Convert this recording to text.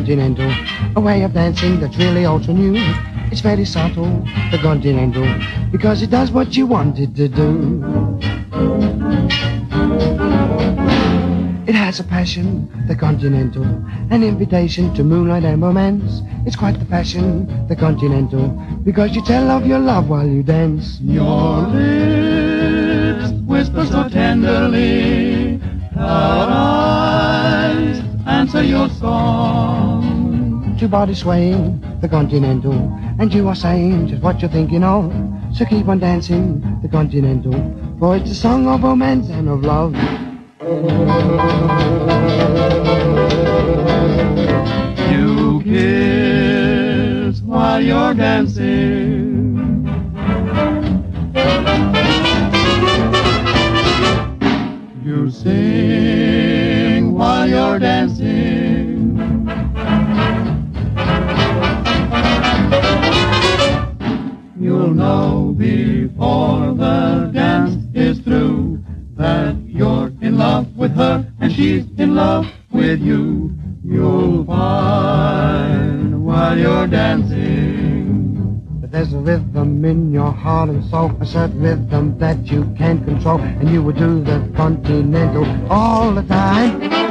continental, a way of dancing that's really also new. It's very subtle, the continental, because it does what you want it to do. It has a passion, the continental, an invitation to moonlight and romance. It's quite the fashion, the continental, because you tell of your love while you dance. Your lips whisper so tenderly, our eyes answer your song. Two bodies swaying, the continental, and you are saying just what you're thinking of. So keep on dancing, the continental, for it's a song of romance and of love. You kiss while you're dancing. You sing while you're dancing. You'll know before the dance is through that you're in love with her and she's in love with you. You'll find while you're dancing that there's a rhythm in your heart and soul, a certain rhythm that you can't control, and you would do the continental all the time.